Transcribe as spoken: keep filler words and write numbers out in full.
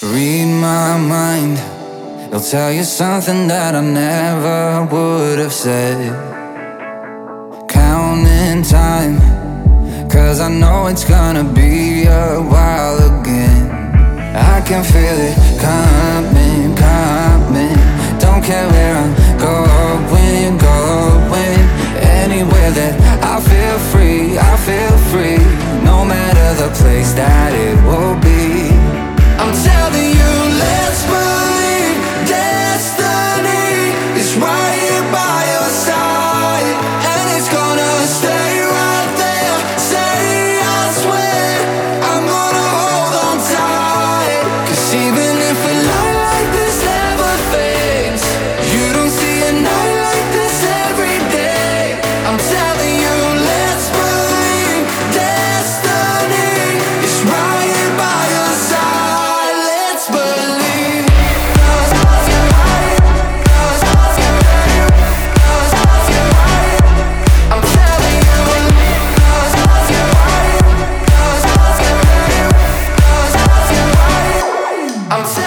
Read my mind, it'll tell you something that I never would have said. Counting time, cause I know it's gonna be a while again. I can feel it coming, coming. Don't care where I'm going, going. Anywhere that I feel free, I feel free. No matter the place that it will be. I'm telling you, let's believe destiny is right here by your side, and it's gonna stay right there. Say I swear I'm gonna hold on tight. Cause even if a light like this never fades, you don't see a night like this every day. I'm telling you, let's believe destiny is right here by your side. Let's believe. I'm telling you, I'm